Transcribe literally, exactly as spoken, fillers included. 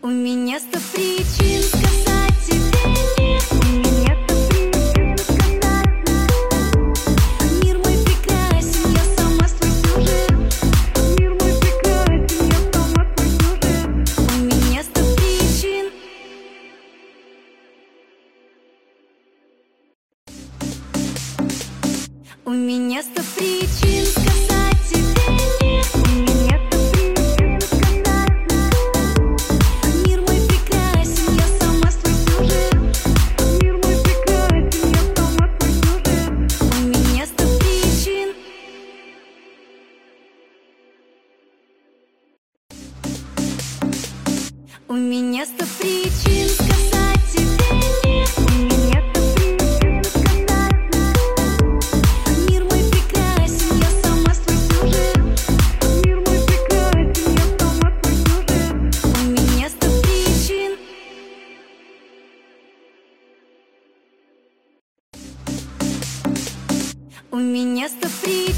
У меня сто причин сказать тебе нет. У меня сто причин сказать нет. Мир мой прекрасен, я сама свой сюжет. Мир мой прекрасен, я сама свой сюжет. У меня сто причин. У меня сто причин сказать тебе нет. У меня сто причин сказать нет. Мир мой прекрасен, я сама свой сюжет. Мир мой прекрасен, я сама свой сюжет. У меня сто причин. У меня сто причин сказать тебе нет. У меня сто причин сказать нет. Мир мой прекрасен, я сама свой сюжет. Мир мой прекрасен, я сама свой сюжет. У меня сто причин. У меня сто причин.